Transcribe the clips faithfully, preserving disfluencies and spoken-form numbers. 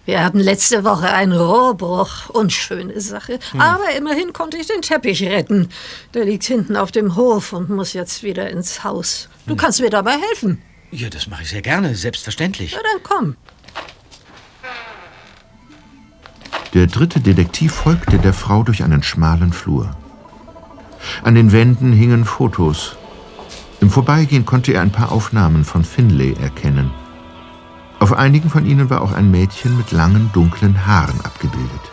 Wir hatten letzte Woche einen Rohrbruch. Unschöne Sache. Hm. Aber immerhin konnte ich den Teppich retten. Der liegt hinten auf dem Hof und muss jetzt wieder ins Haus. Du hm. kannst mir dabei helfen. Ja, das mache ich sehr gerne, selbstverständlich. Ja, dann komm. Der dritte Detektiv folgte der Frau durch einen schmalen Flur. An den Wänden hingen Fotos. Im Vorbeigehen konnte er ein paar Aufnahmen von Finlay erkennen. Auf einigen von ihnen war auch ein Mädchen mit langen, dunklen Haaren abgebildet.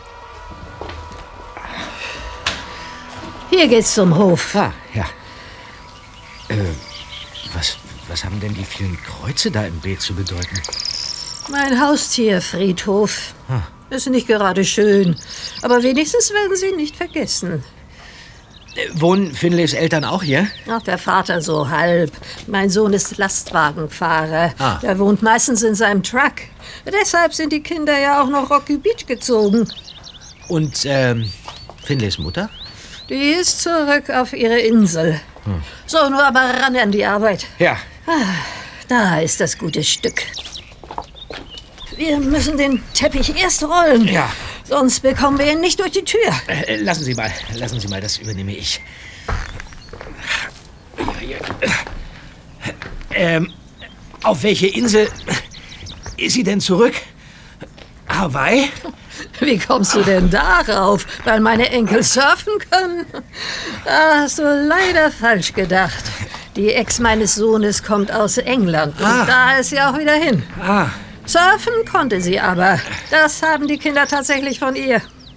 Hier geht's zum Hof. Ah, ja. Äh, was, was haben denn die vielen Kreuze da im Beet zu bedeuten? Mein Haustierfriedhof. Ah. Ist nicht gerade schön, aber wenigstens werden sie nicht vergessen. Wohnen Finlays Eltern auch hier? Ach, der Vater so halb. Mein Sohn ist Lastwagenfahrer. Ah. Der wohnt meistens in seinem Truck. Deshalb sind die Kinder ja auch nach Rocky Beach gezogen. Und, ähm, Finlays Mutter? Die ist zurück auf ihre Insel. Hm. So, nur aber ran an die Arbeit. Ja. Ah, da ist das gute Stück. Wir müssen den Teppich erst rollen. Ja. Sonst bekommen wir ihn nicht durch die Tür. Äh, lassen Sie mal, lassen Sie mal, das übernehme ich. Ähm, auf welche Insel ist sie denn zurück? Hawaii? Wie kommst du denn darauf? Weil meine Enkel surfen können? Da hast du leider falsch gedacht. Die Ex meines Sohnes kommt aus England Ah. und da ist sie auch wieder hin. Ah. Surfen konnte sie aber. Das haben die Kinder tatsächlich von ihr.